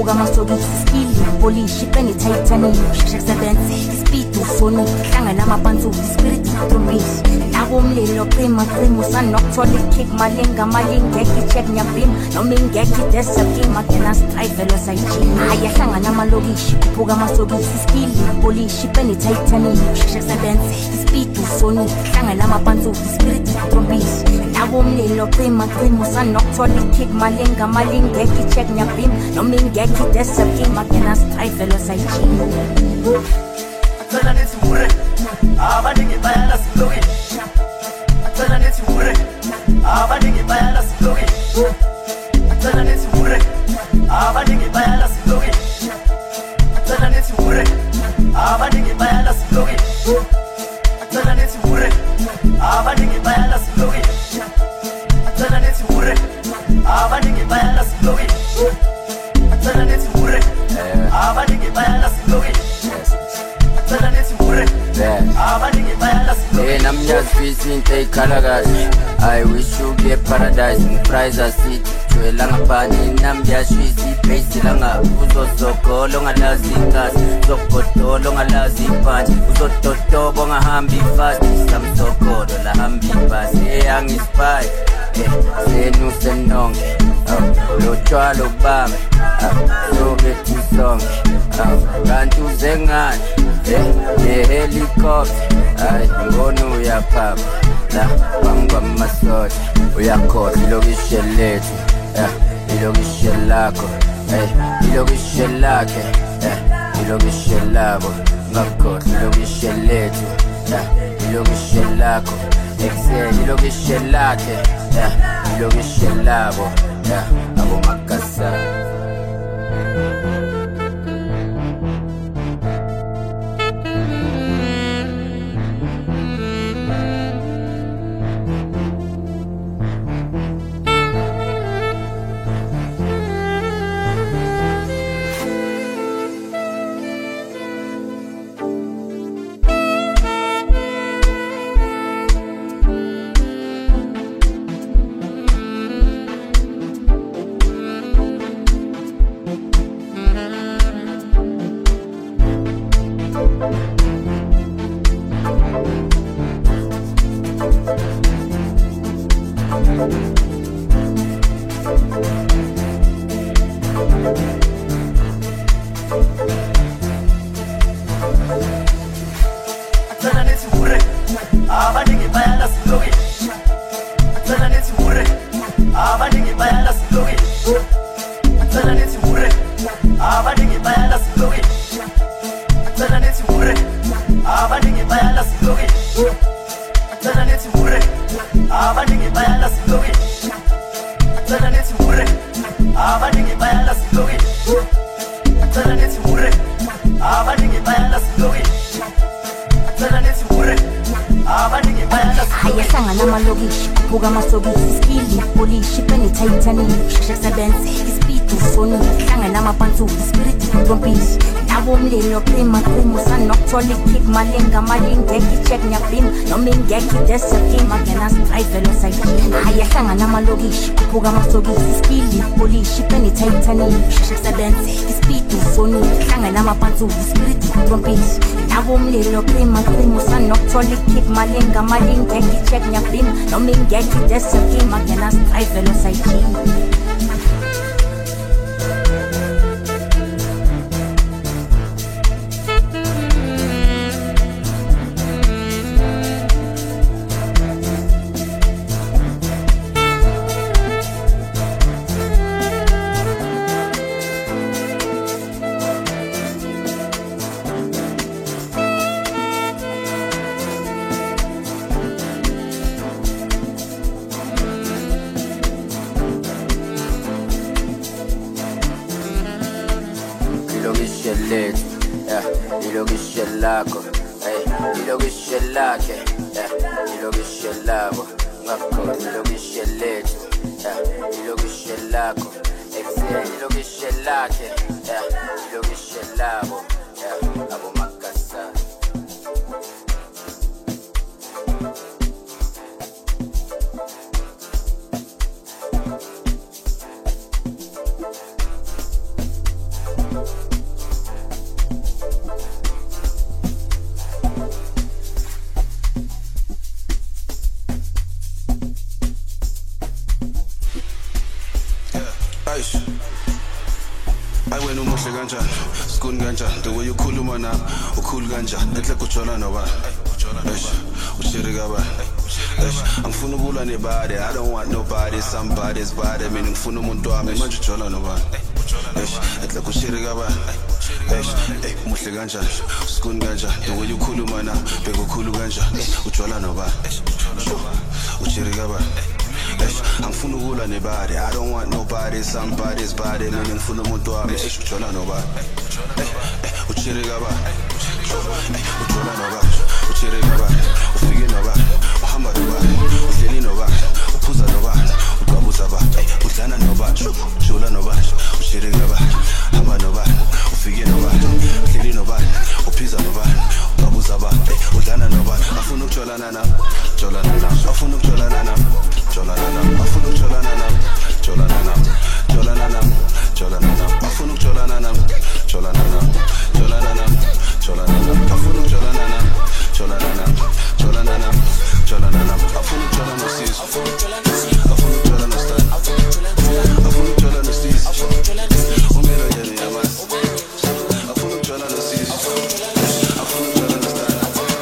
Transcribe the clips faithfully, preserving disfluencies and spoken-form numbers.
kubuka amasokisi skili polish ipeni titanium sheshe kusebenze ispeed ufoni hlangana amapantsu spirit trombisi nabo umlilo prima primo sanokuthola ikick malinga malingeki check nyabim noma ingeki desapima kena strive lo sayijini ayahlangana amalokishi kubuka amasokisi skili polish ipeni titanium sheshe kusebenze ispeed ufoni hlangana amapantsu spirit trombisi nabo umlilo prima primo sanokuthola ikick malinga malingeki check nyabim noma ingeki desapima kena strive lo sayijini Atala neti mure, abaningi bayala silogi. Atala neti mure, abaningi bayala silogi. Atala neti mure, abaningi bayala silogi. Atala neti mure, abaningi bayala silogi. Atala neti mure, abaningi bayala silogi. Atala neti mure, abaningi bayala silogi. Atala neti mure, abaningi bayala silogi. And I'm just facing take Kalagash. I wish you get paradise in prize a city. To a long pani, Nambia, Shisi, Pace Langa, Uzo Soko, long a lazy gas, Sokoto, long a lazy punch, Uzo Toto, Bonga Hambi fast, some Soko, la Hambi pass, a young is spy, say no senong, Lo Chalo Bam, so get to song, Run to Zengan, the helicopter. Ay, ngono ya papa la bangwa masot uyakho ilogishe lethu eh ilogishe lakho eh ilogishe lakhe eh ilogishe labo ngakho ilogishe lethu eh ilogishe lakho excel ilogishe lakhe eh ilogishe labo eh abo makasa. Ayahlangana amalokishi kubuka amasokisi skili polish ipeni titanium sheshe kusebenze ispeed ufoni hlangana amapantsu spirit trombisi nabo umlilo prima primo sanokuthola ikick malinga malingeki check nyabim noma ingeki desapima kena strive lo sayijini ayahlangana amalokishi kubuka amasokisi skili polish ipeni titanium sheshe kusebenze ispeed ufoni hlangana amapantsu spirit trombisi nabo umlilo prima primo sanokuthola ikick malinga malingeki check nyabim noma ingeki desapima kena strive lo sayijini. Ilogishe lethu eh ilogishe lakho eh ilogishe lakhe eh ilogishe labo ngakho ilogishe lethu eh ilogishe lakho excel ilogishe lakhe eh ilogishe labo eh abo makasa. kanjani skuni kanjani the way you khuluma nami ukhulu kanjani ehle kujola nobani eish ushiri kabani eish angifuna ukulwa nebody I don't want nobody somebody's body mina ngifuna umuntu wami manje ujola nobani eish ehle kushiri kabani eish ey muhle kanjani skuni kanjani the way you khuluma nami bekukhulu kanjani ujola nobani ushiri kabani angifuna ukulwa nebody I don't want nobody somebody's body mina ngifuna umuntu wami eshujola nobani uchiri kabani ujola nobani uchiri kabani ufike nobani uhamba nobani uhleli nobani uphuza nobani uqabuza bani udlana nobani jola nobani uchiri kabani hamba nobani ufike nobani uhleli nobani uphiza nobani uqabuza bani udlana nobani afuna ukujolana nami jolana nami afuna ukujolana nami jolana nami afuna ukujolana nami jolana nami jolana nami jolana nami afuna ukujolana nami jolana nami jolana nami jolana nami afuna ukujolana nami jolana nami jolana nami jolana nami afuna ukujolana sis afuna ukujolana sis afuna ukujolana stand afuna ukujolana sis afuna ukujolana sis umelo yena yamas afuna ukujolana sis afuna ukujolana stand afuna ukujolana sis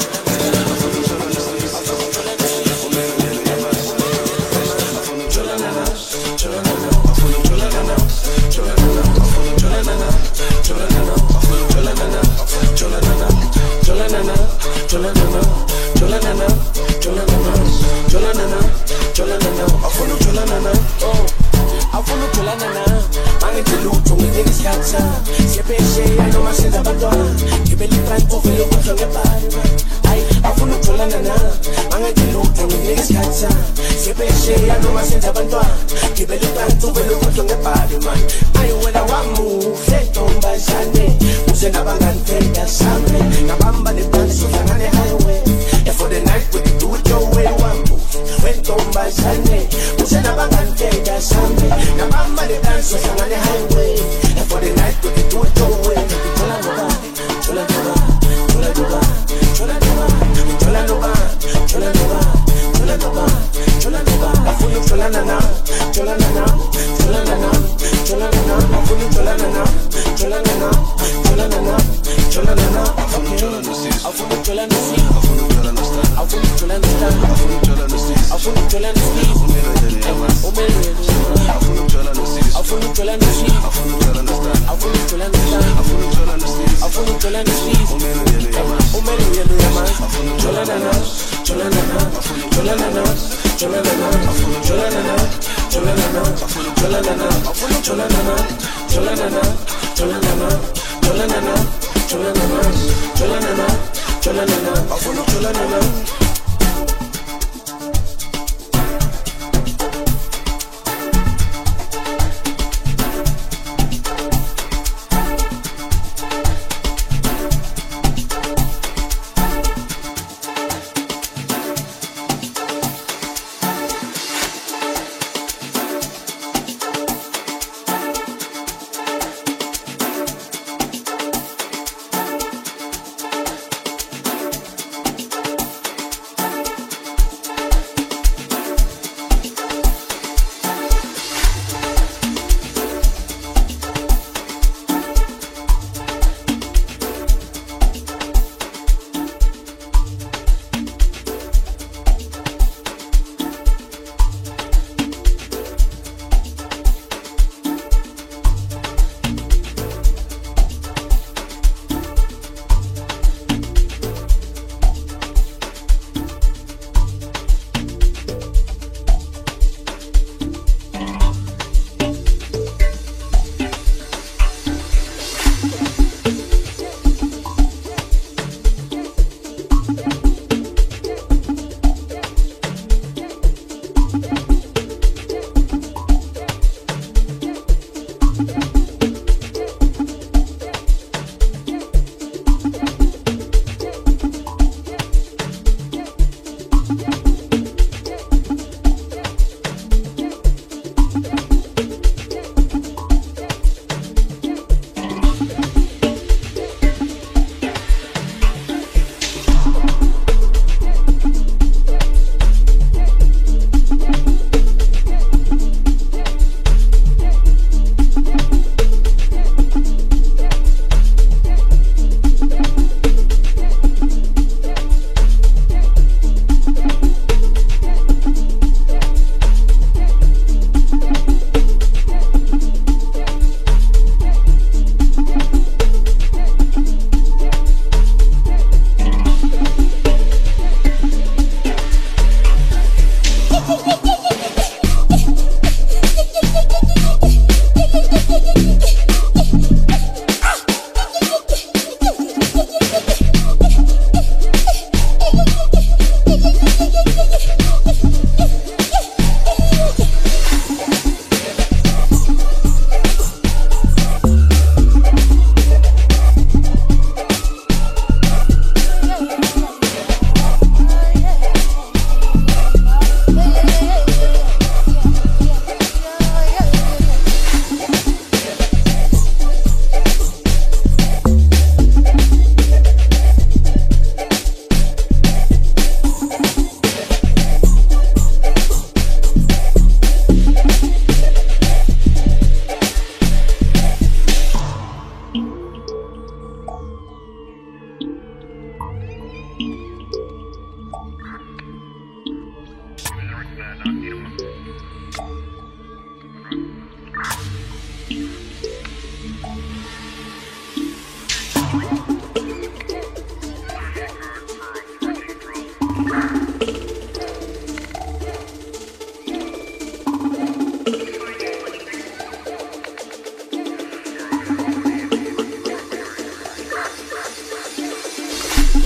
umelo yena yamas afuna ukujolana jolana afuna ukujolana jolana afuna ukujolana jolana afuna ukujolana jolana jolana jolana jolana jolana jolana afuna ukujolana oh afuna ukujolana mangithi lutho ngeke sikhatha siyepeshe anomasenza abantwana ngibeli pranto vele ukudla ngebhali ay afuna ukujolana mangithi lutho ngeke sikhatha siyepeshe anomasenza abantwana ngibeli pranto vele ukudla ngebhali man ay wena wamuhle ntombazane uze nabangantenda sami nabamba nephansi sohlangane highway for the night we do it your way wambu wentombazane uze nabangantenda sami nabamba nephansi sohlangane highway for the night we do it your way jola noba jola noba jola noba jola noba jola noba jola noba jola noba jola noba afuna jola nana jola nana jola nana jola nana afuna jola nana jola nana jola nana jola nana afuna jola sis afuna jola sis afuna jola stand afuna jola stand afuna jola sis afuna jola sis umelo yena yamas umelo yena afuna jola sis afuna jola sis afuna jola stand afuna jola stand afuna jola sis afuna jola sis umelo yena yamas umelo yena yamas afuna jola nana jola nana afuna jola nana jola nana afuna jola nana jola nana afuna jola nana afuna jola nana jola nana jola nana jola nana jola nana jola nana jola nana afuna jola nana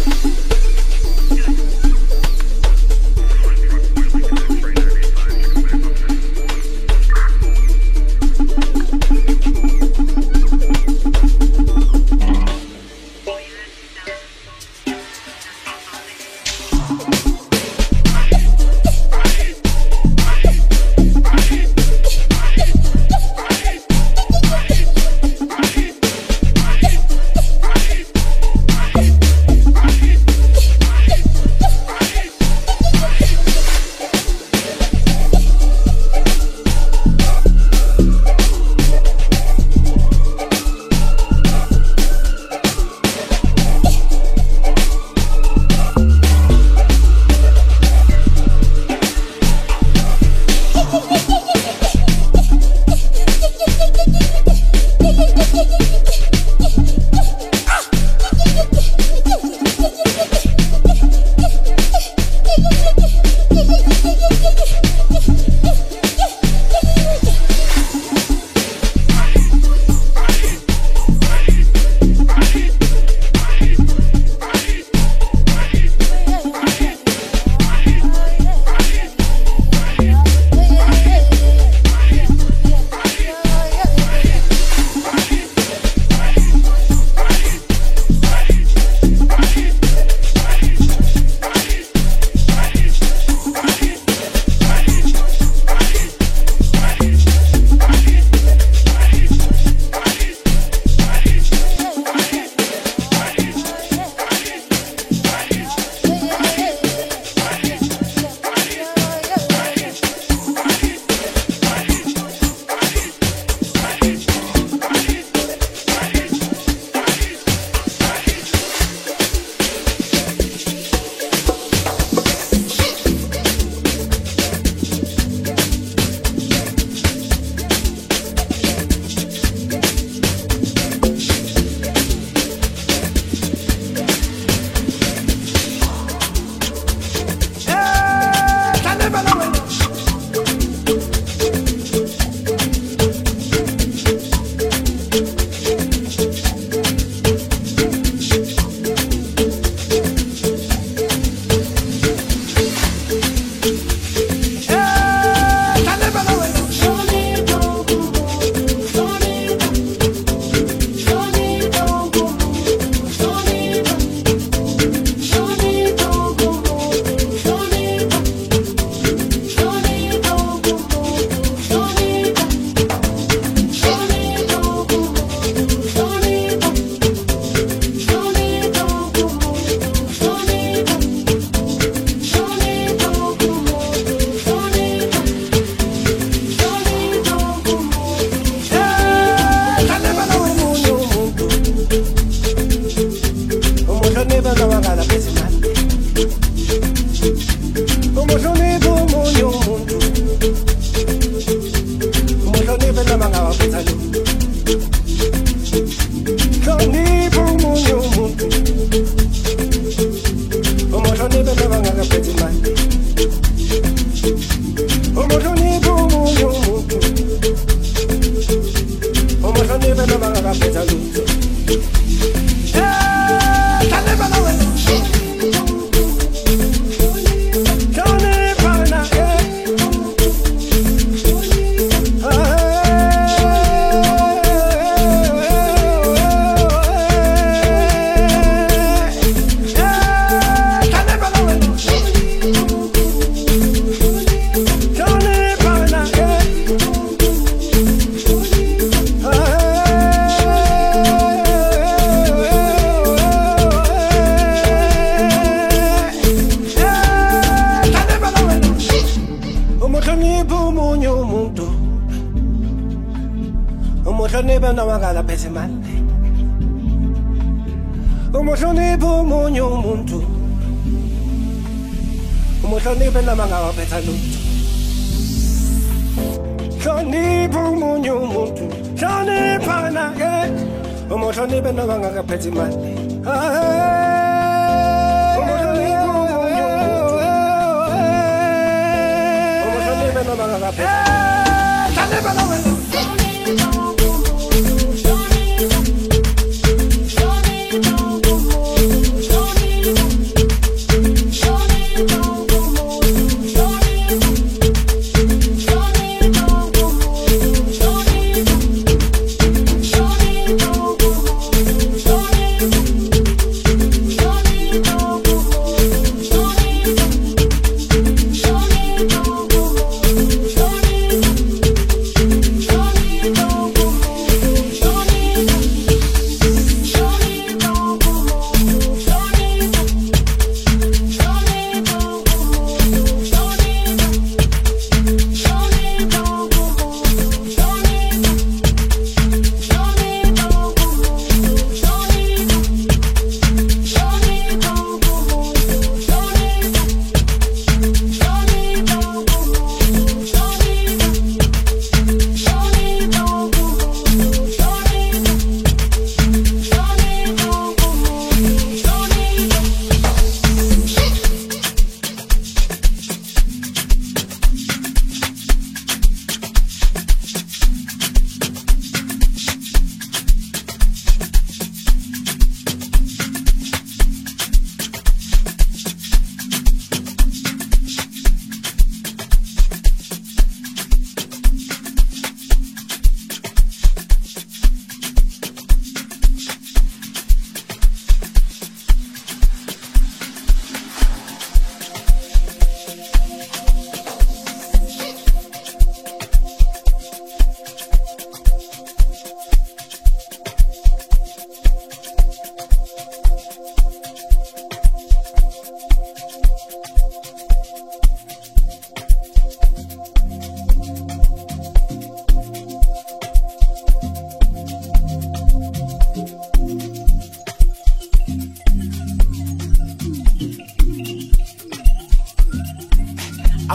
Don't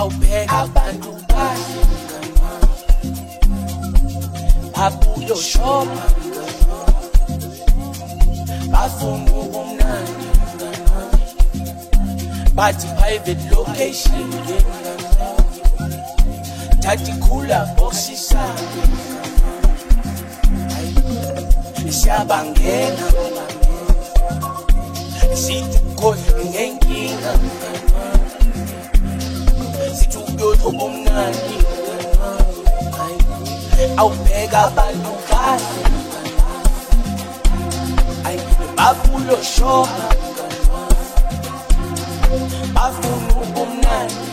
awubheka abantu bahle babuyo shopha bafuna ubumnandi bathi private location thathi khula boxisana siyabangena sithi kodwa ngenkinga sithi ukuyotho bomnandi awubheka abantu bahle ay babulo shopha bafuna ubumnandi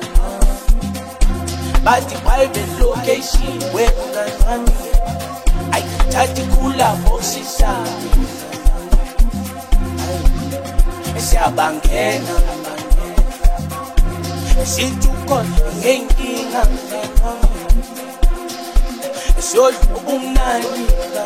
bathi private location webungani ay thathi khula boxisana siyabangena sithi ukona ngenkinga siyodla ubumnandi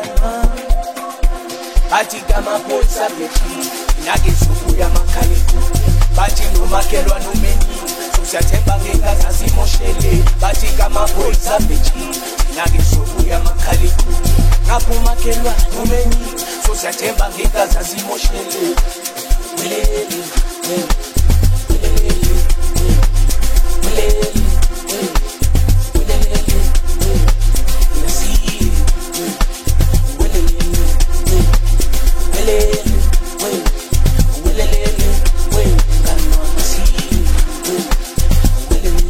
bathi kamaphoyisa bethi nakezubuya amakhali bathi nomakhelwane umeni usiyathemba ngenkaza simoshele bathi kamaphoyisa bethi nakezubuya amakhali ngapha umakhelwane umeni usiyathemba ngenkaza simoshele Wileli, Wileli, Wileli, Wileli, Nasi, Wileli, Wileli, Wileli, Wileli, Kano Nasi, Wileli,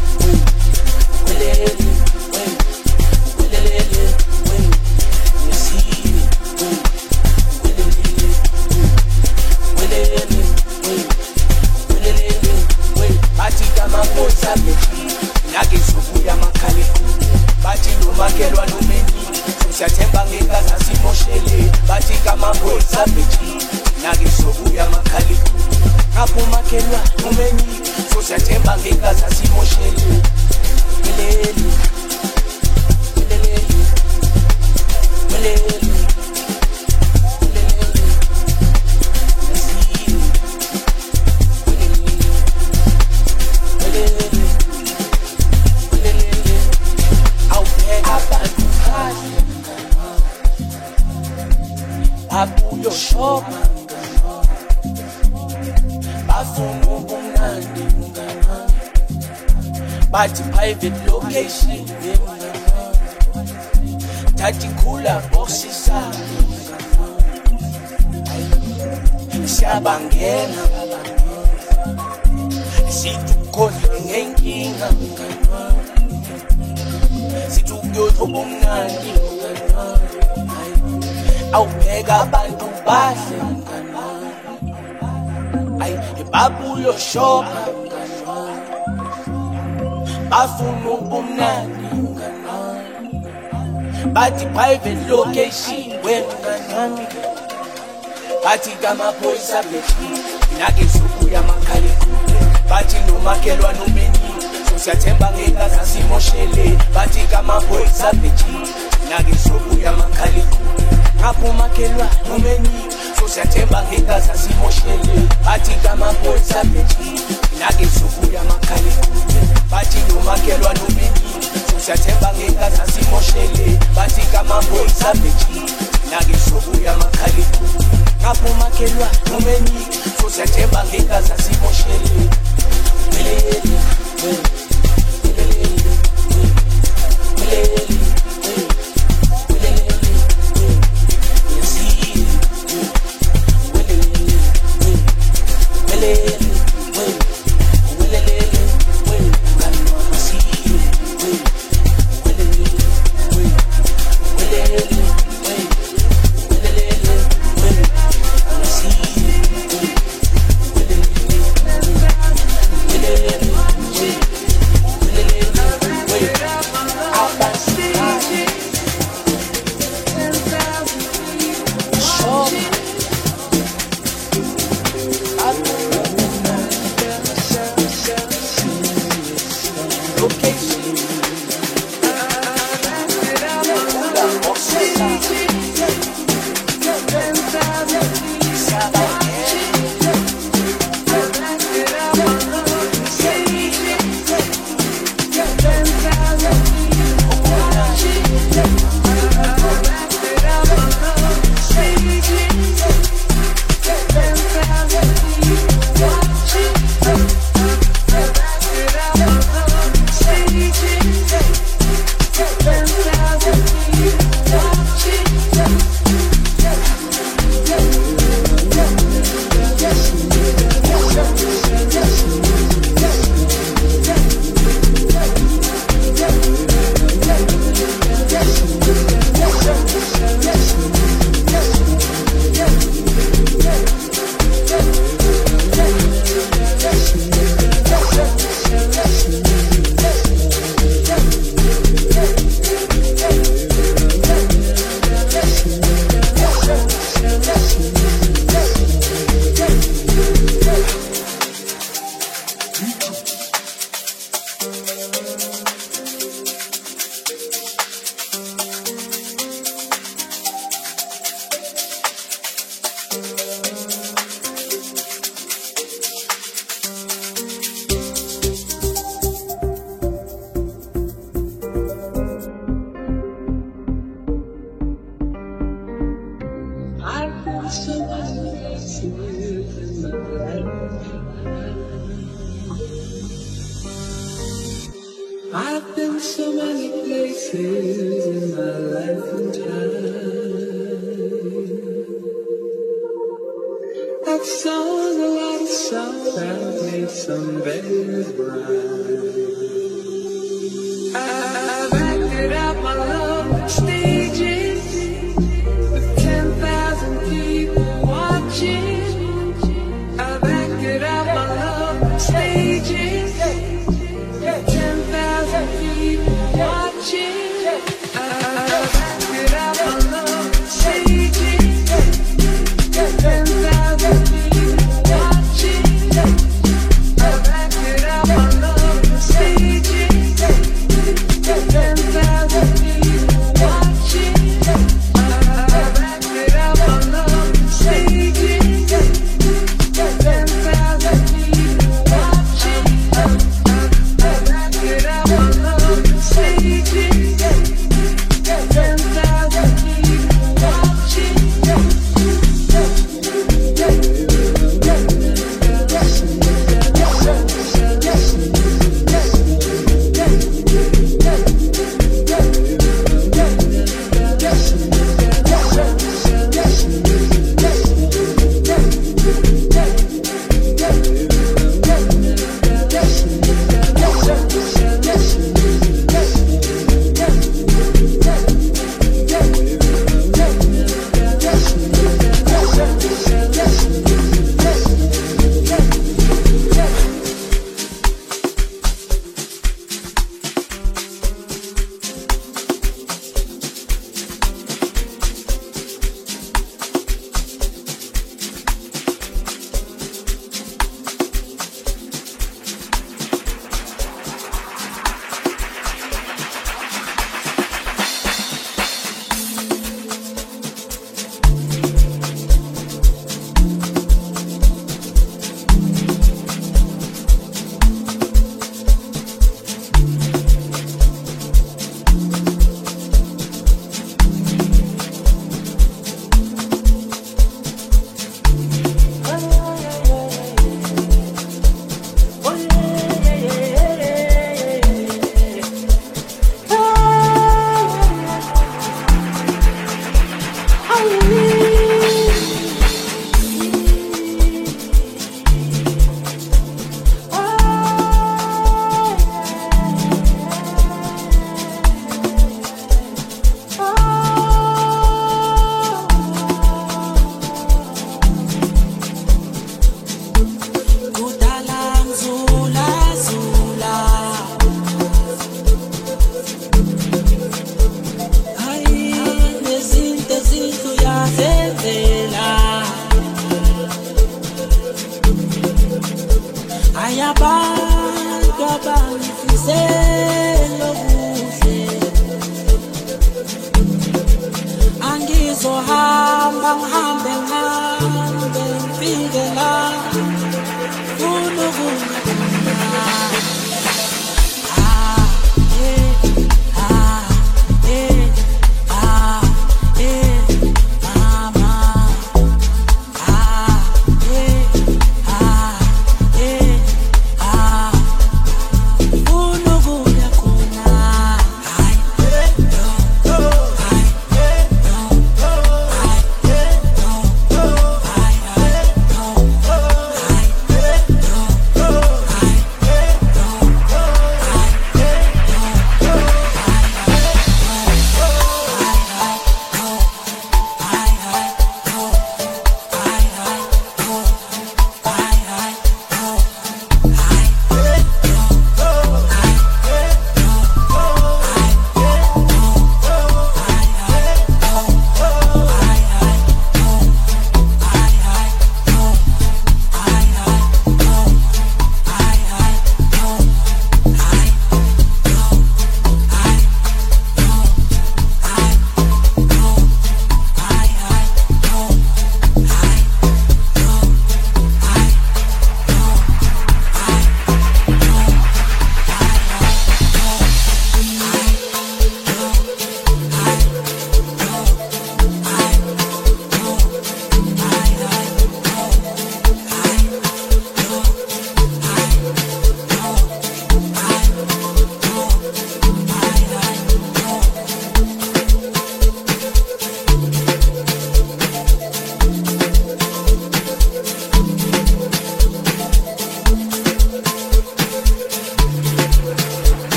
Wileli, Wileli, Nasi, nakezubuya amakhali bathi nomakhelwane umeni usiyathemba ngenkaza simoshele bathi kamaphoyisa bethi nakezubuya amakhali ngapha umakhelwane umeni usiyathemba ngenkaza simoshele Wileli, Wileli, Wileli, abuyo shopha bafuna ubumnandi bathi private location thathi khula boxisana siyabangena sithi ukhohlwe ngenkinga sithi ukuyotho ubumnandi awubheka abantu bahle ay babuyo shopha bafuna ubumnandi bathi private location webungani bathi kamaphoyisa bethi nakezubuya amakhali bathi nomakhelwane umeni usiyathemba ngenkaza simoshele bathi kamaphoyisa bethi nakezubuya amakhali ngapha umakhelwane umeni usiyathemba ngenkaza simoshele bathi kamaphoyisa bethi nakezubuya amakhali bathi nomakhelwane umeni usiyathemba ngenkaza simoshele bathi kamaphoyisa bethi nakezubuya amakhali ngapha umakhelwane umeni usiyathemba ngenkaza simoshele Wileli, Wileli, Wileli, many places in my life and time. I've sung a lot of songs, I've made some very bright. I've acted out my love on stages with ten thousand people watching. I've acted out my love on stages with ten thousand people watching. I've acted out my love on stages with ten thousand people watching. I've acted out my love on stages. ten thousand people watching. I've acted out my love on stages. ten thousand people watching. I've acted out my love on stages. ten thousand people watching.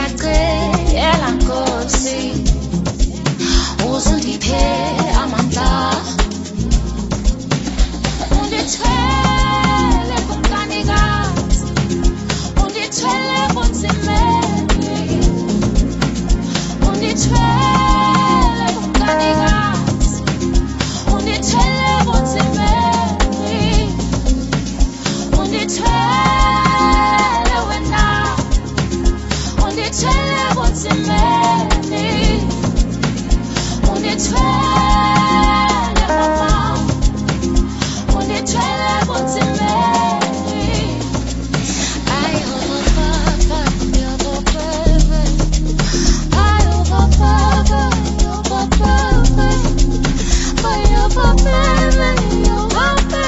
Ndiyacela Nkosi uzundiphe amandla undithwele kumkanikazi undithwele bunzimeni undithwele kumkanikazi undithwele bunzimeni undithwele wena undithwele bunzimeni undithwele mama undithwele bunzimeni ayo baba yo baba ayo baba yo baba ayo baba yo baba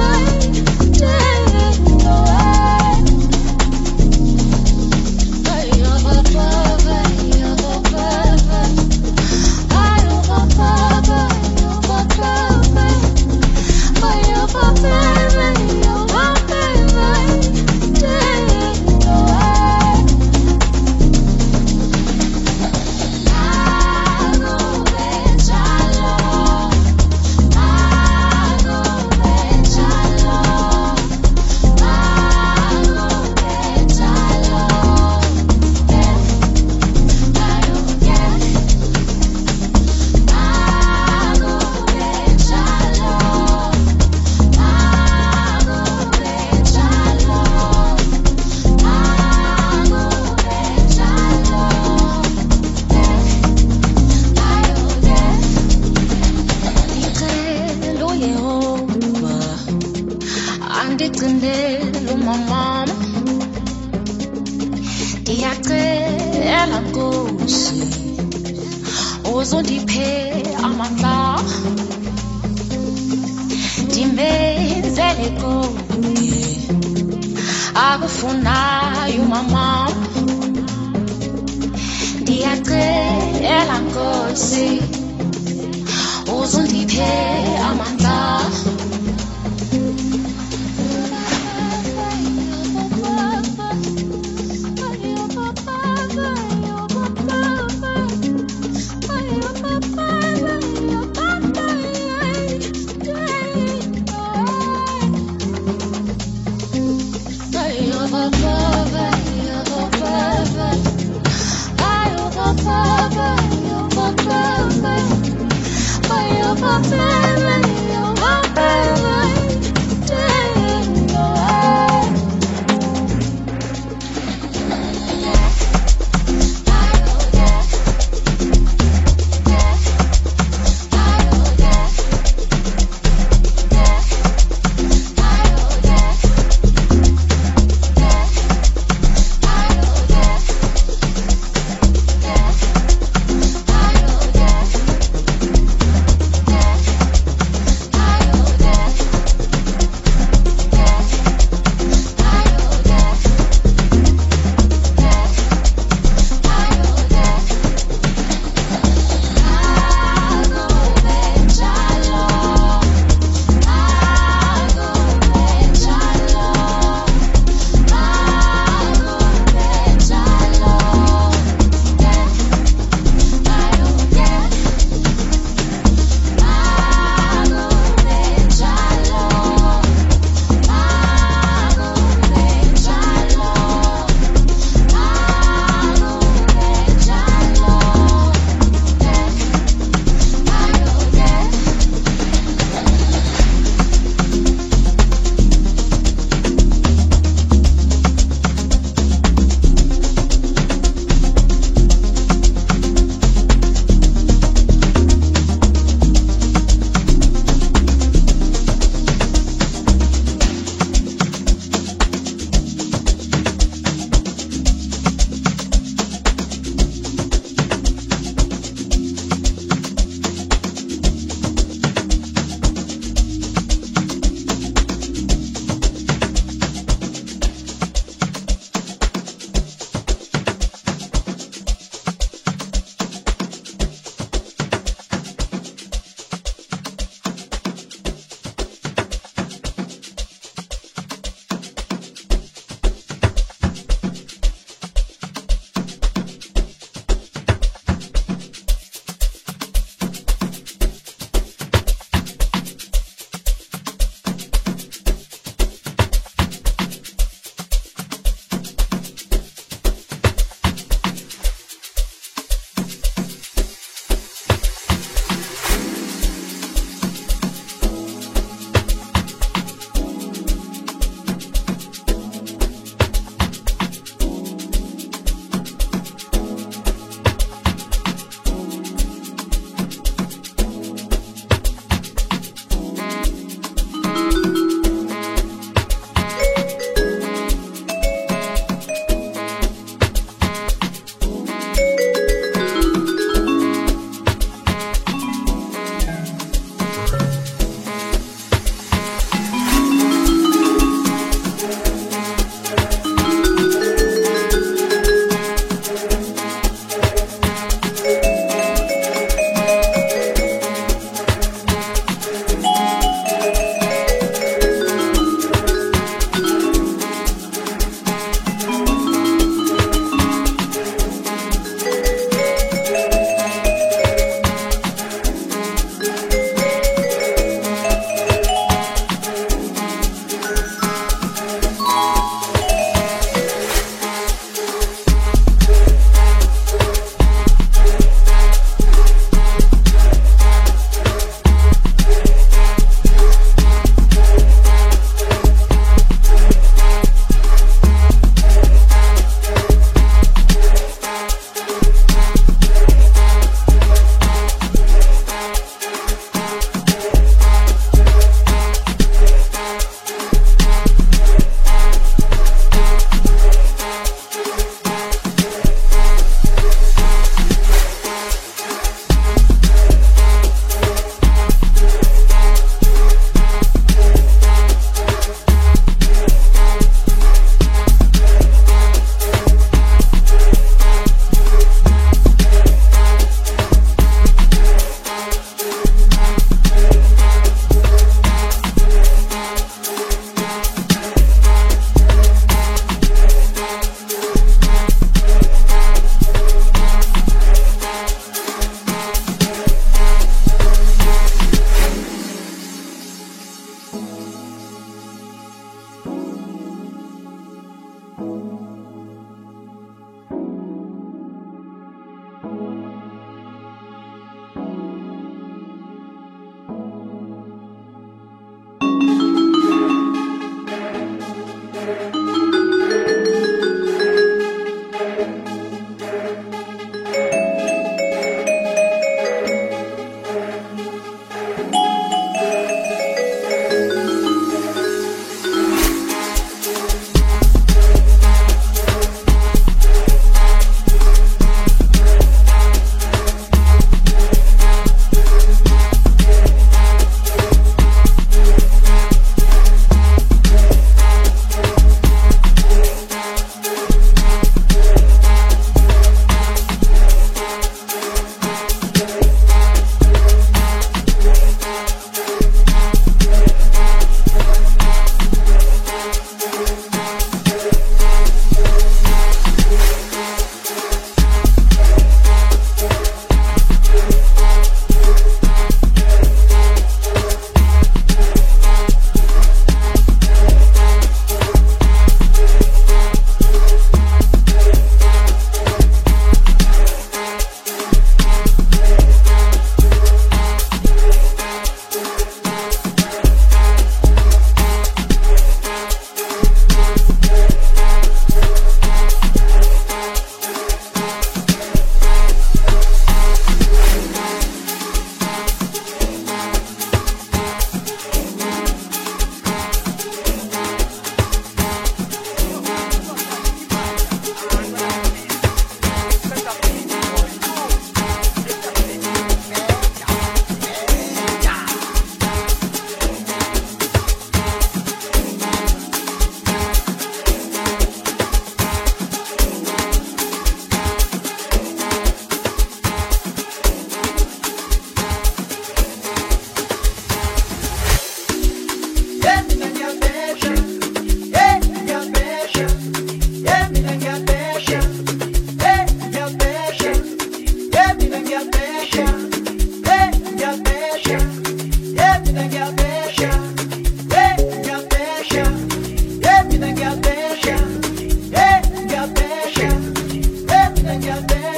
Ndiyacela Nkosi uzundiphe amandla ndimenzele konke akufunayo mama Ndiyacela Nkosi uzundiphe amandla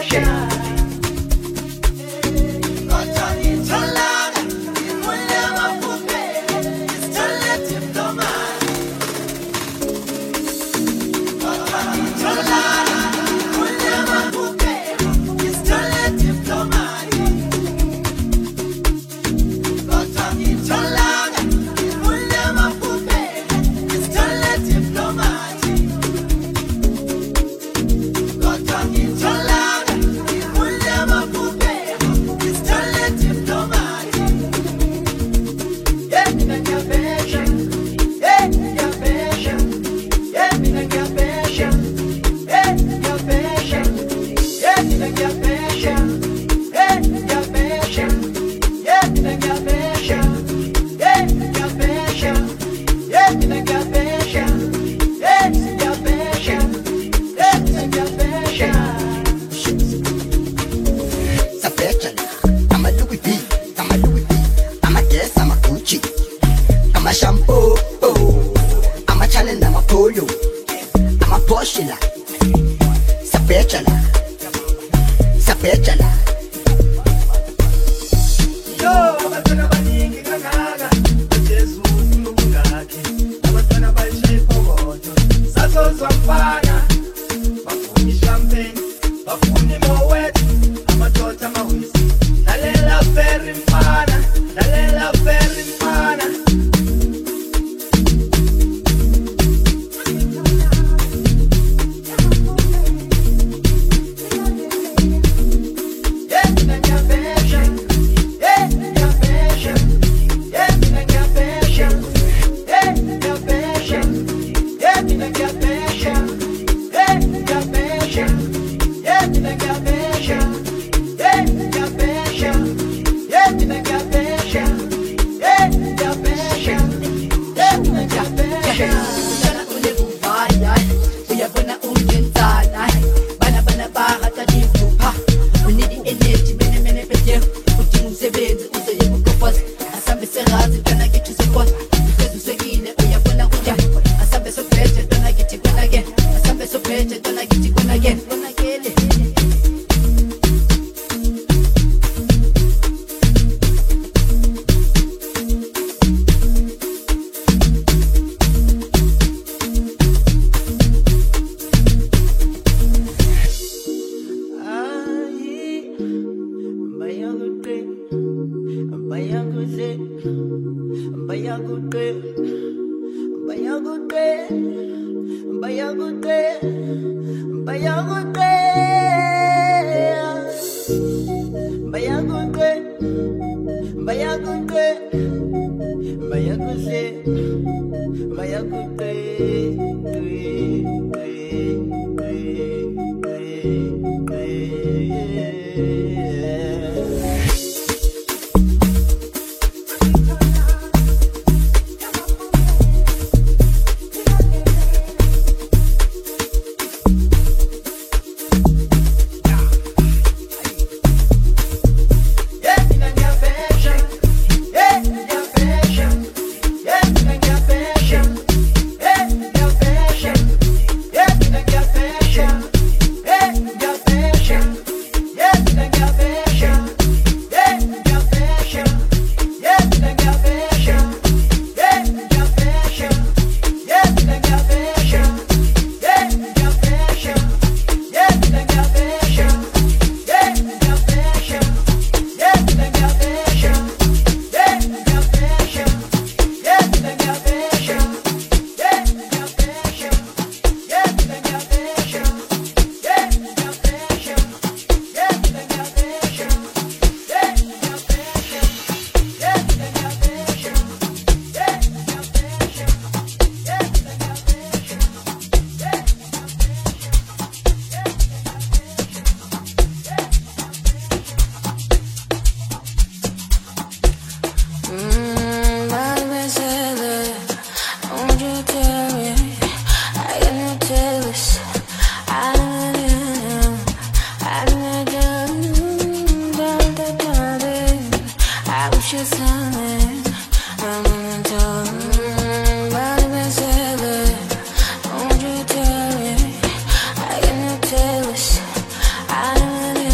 I don't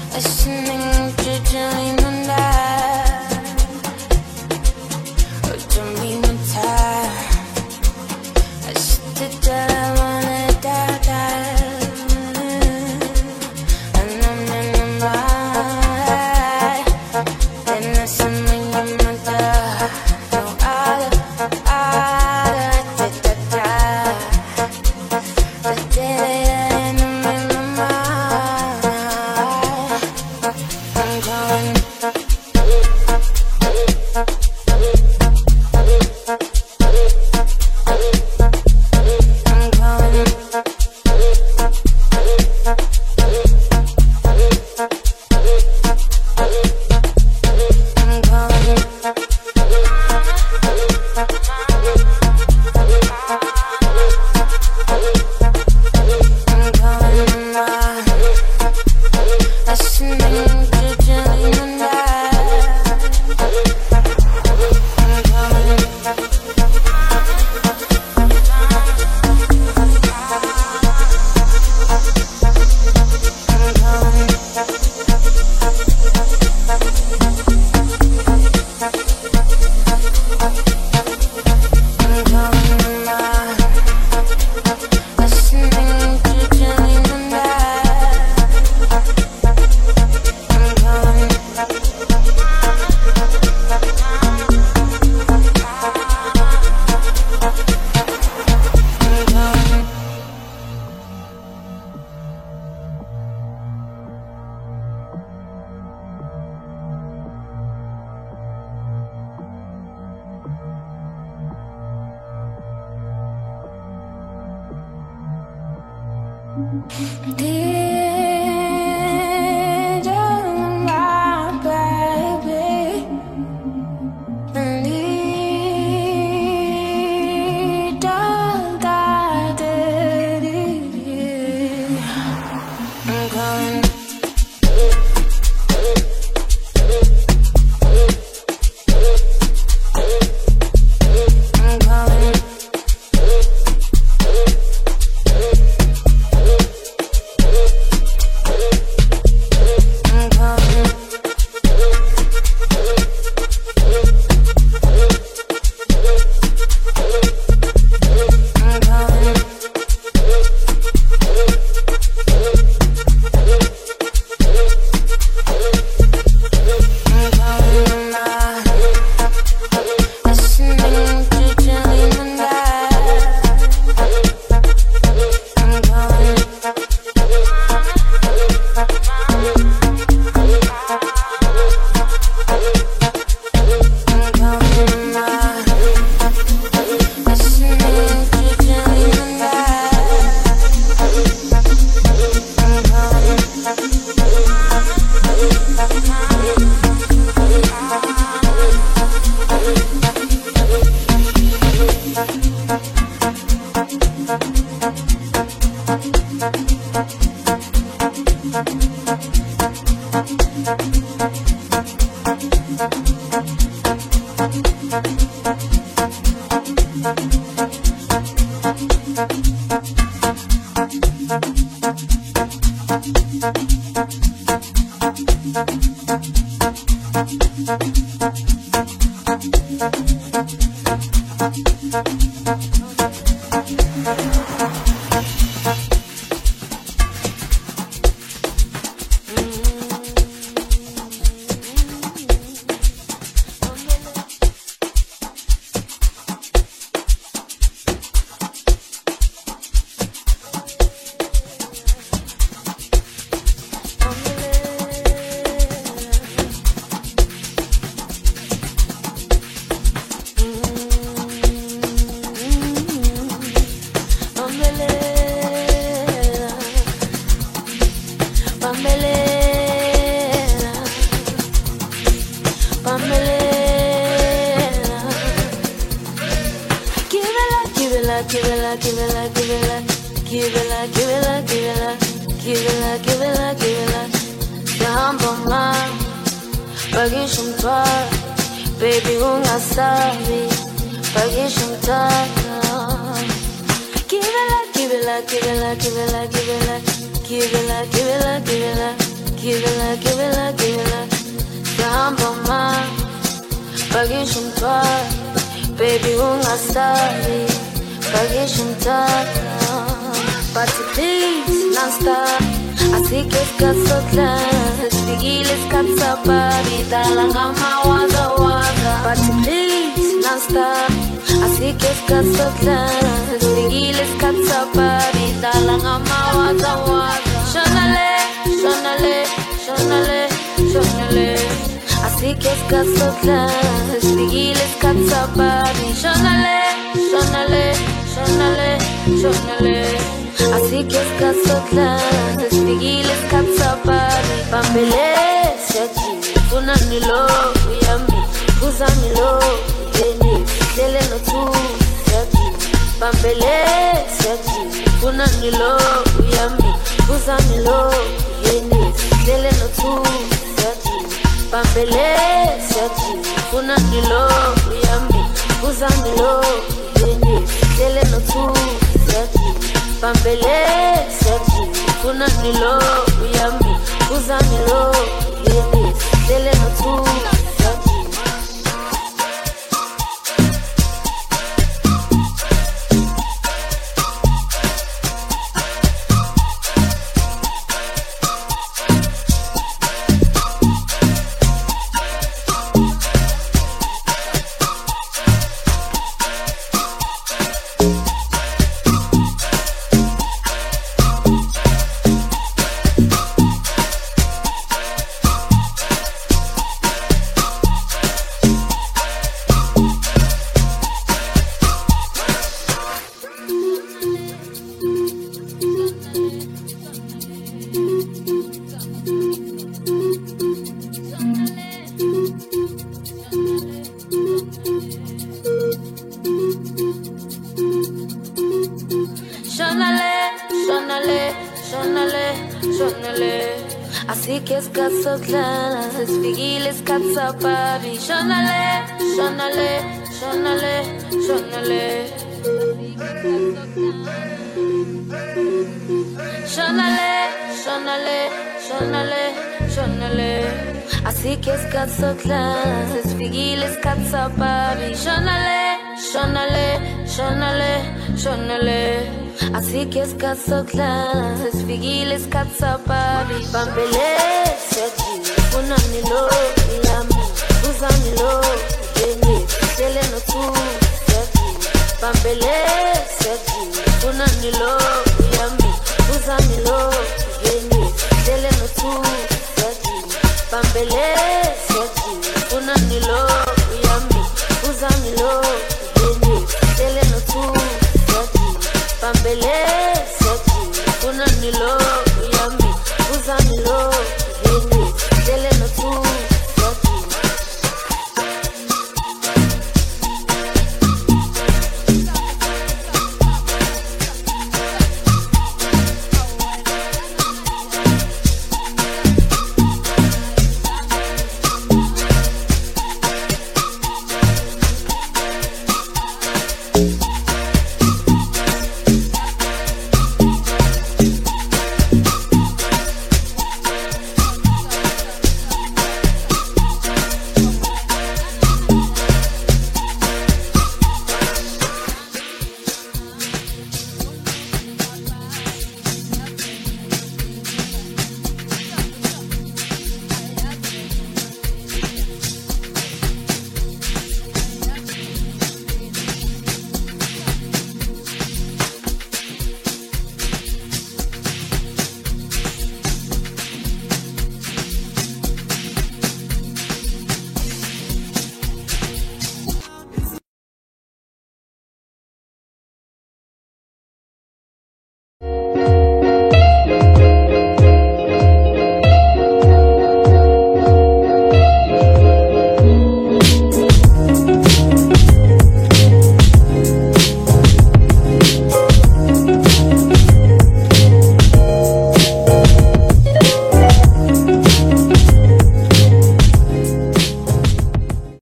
listening to dream and I don't mean I'm tired. I sit down, I wanna die, die. And I'm in the mind. Then I see me in my die. No, I, I, da, da, da. Da, da, da. Baby, ungasabi, pakishumtaka. Give it like, give it like, give it like, give it like, give it like, give it like, give it like, give it like, give it like, give it like, give it like. Samba man, bagishum tar, baby ungasabi, bagishum tar. But please, non-stop, I see kids got so class, Bigilis got so baby, Dalangama waga waga. But please, non-stop, I see kids got so class, Bigilis got so baby, Dalangama waga waga. Shonale, shonale, shonale, shonale. I see kids got so class, Bigilis got so baby, Shonale, shonale, shonale, shonale. I see kids got so class, Bigilis got so body. Bambele, Sachi, Funanilo, Yami, Buzanilo, Yeni, Seleno too, Sachi. Bambele, Sachi, Funanilo, Yami, Buzanilo, Yeni, Seleno too, Sachi. Bambele, Sachi, Funanilo, Yami, Buzanilo, Yeni, Seleno too, Sachi. Bambele, Sergi, kuna nilo, uyami, uza nilo, yeni, dele no tu, Sergi. Así que es caso claras, es Bigilis got so body. Shonale, shonale, shonale, shonale. Shonale, shonale, shonale, shonale. Así que es caso claras, es Bigilis got so body. Shonale, shonale, shonale, shonale. Así que es caso claras, es Bigilis got so body. Bambele, Sergi, Funanilo, Yami, Buzanilo, Yeni, Seleno tu, Sergi. Bambele, Sergi, Funanilo,